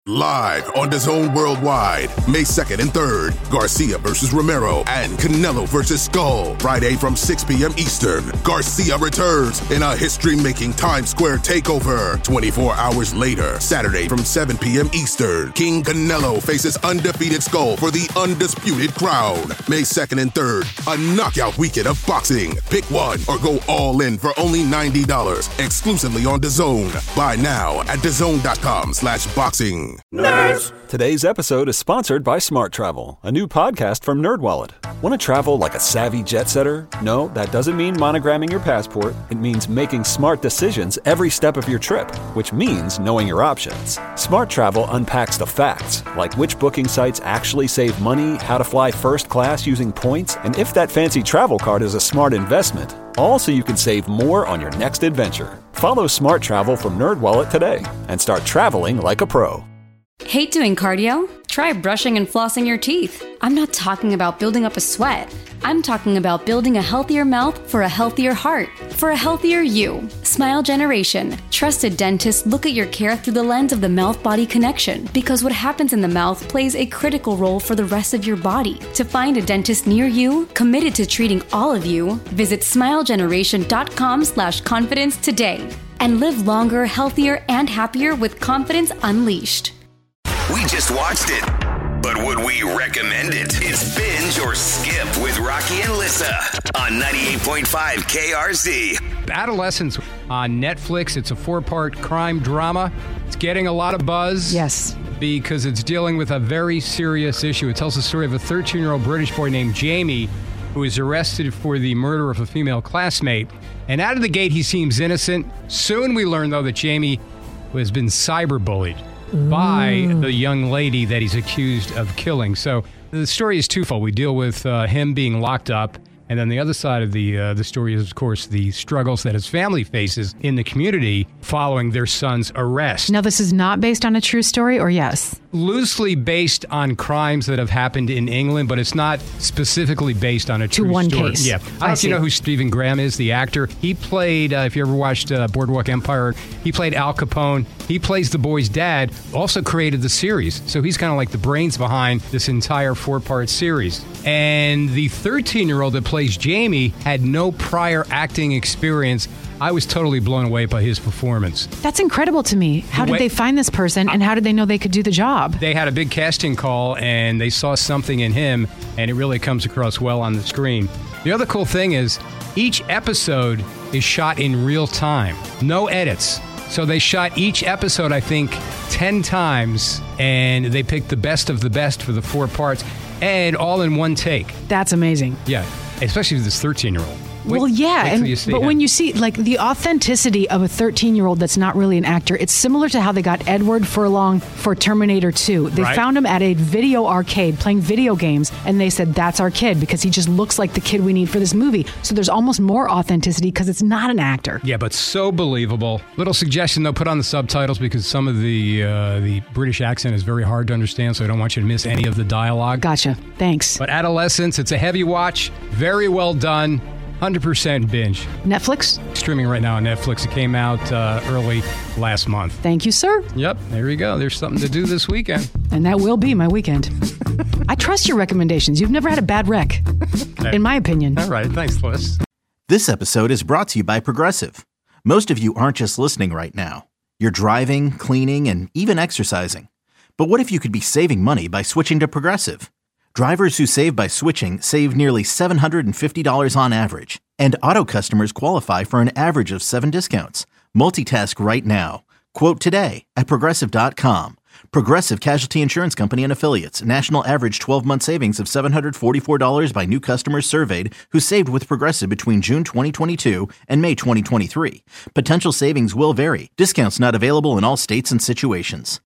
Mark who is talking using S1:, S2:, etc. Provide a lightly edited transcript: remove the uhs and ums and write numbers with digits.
S1: Live on DAZN Worldwide, May 2nd and 3rd, Garcia versus Romero and Canelo versus Skull. Friday from 6 p.m. Eastern, Garcia returns in a history-making Times Square takeover. 24 hours later, Saturday from 7 p.m. Eastern, King Canelo faces undefeated Skull for the undisputed crown. May 2nd and 3rd, a knockout weekend of boxing. Pick one or go all in for only $90, exclusively on DAZN. Buy now at DAZN.com/boxing.
S2: Nerds! Today's episode is sponsored by Smart Travel, a new podcast from NerdWallet. Want to travel like a savvy jet setter? No, that doesn't mean monogramming your passport. It means making smart decisions every step of your trip, which means knowing your options. Smart Travel unpacks the facts, like which booking sites actually save money, how to fly first class using points, and if that fancy travel card is a smart investment. All so you can save more on your next adventure. Follow Smart Travel from NerdWallet today and start traveling like a pro.
S3: Hate doing cardio? Try brushing and flossing your teeth. I'm not talking about building up a sweat. I'm talking about building a healthier mouth for a healthier heart, for a healthier you. Smile Generation. Trusted dentists look at your care through the lens of the mouth-body connection, because what happens in the mouth plays a critical role for the rest of your body. To find a dentist near you, committed to treating all of you, visit smilegeneration.com/confidence today and live longer, healthier, and happier with confidence unleashed.
S4: We just watched it, but would we recommend it? It's Binge or Skip with Rocky and Lissa on 98.5 KRZ.
S5: Adolescence on Netflix. It's a 4-part crime drama. It's getting a lot of buzz.
S6: Yes.
S5: Because it's dealing with a very serious issue. It tells the story of a 13-year-old British boy named Jamie who is arrested for the murder of a female classmate. And out of the gate, he seems innocent. Soon we learn, though, that Jamie has been cyberbullied by the young lady that he's accused of killing. So the story is twofold. We deal with him being locked up, and then the other side of the story is, of course, the struggles that his family faces in the community following their son's arrest.
S6: Now, this is not based on a true story, or yes?
S5: Loosely based on crimes that have happened in England, but it's not specifically based on a true story.
S6: To one case.
S5: Yeah. I don't know if you know who Stephen Graham is, the actor. He played, if you ever watched Boardwalk Empire, he played Al Capone. He plays the boy's dad, also created the series. So he's kind of like the brains behind this entire 4-part series. And the 13-year-old that plays Jamie had no prior acting experience. I was totally blown away by his performance.
S6: That's incredible to me. How did they find this person, and how did they know they could do the job?
S5: They had a big casting call, and they saw something in him, and it really comes across well on the screen. The other cool thing is, each episode is shot in real time. No edits. So they shot each episode, I think, 10 times, and they picked the best of the best for the 4 parts, and all in one take.
S6: That's amazing.
S5: Yeah, especially with this 13-year-old.
S6: But when you see like the authenticity of a 13-year-old that's not really an actor, it's similar to how they got Edward Furlong for Terminator 2. They found him at a video arcade playing video games, and they said, that's our kid, because he just looks like the kid we need for this movie. So there's almost more authenticity because it's not an actor.
S5: Yeah, but so believable. Little suggestion, though, put on the subtitles, because some of the British accent is very hard to understand, so I don't want you to miss any of the dialogue.
S6: Gotcha. Thanks.
S5: But Adolescence, it's a heavy watch. Very well done. 100% binge.
S6: Netflix?
S5: Streaming right now on Netflix. It came out early last month.
S6: Thank you, sir.
S5: Yep, there you go. There's something to do this weekend.
S6: And that will be my weekend. I trust your recommendations. You've never had a bad rec, in my opinion.
S5: All right, thanks, Liz.
S7: This episode is brought to you by Progressive. Most of you aren't just listening right now. You're driving, cleaning, and even exercising. But what if you could be saving money by switching to Progressive? Drivers who save by switching save nearly $750 on average, and auto customers qualify for an average of 7 discounts. Multitask right now. Quote today at Progressive.com. Progressive Casualty Insurance Company and Affiliates. National average 12-month savings of $744 by new customers surveyed who saved with Progressive between June 2022 and May 2023. Potential savings will vary. Discounts not available in all states and situations.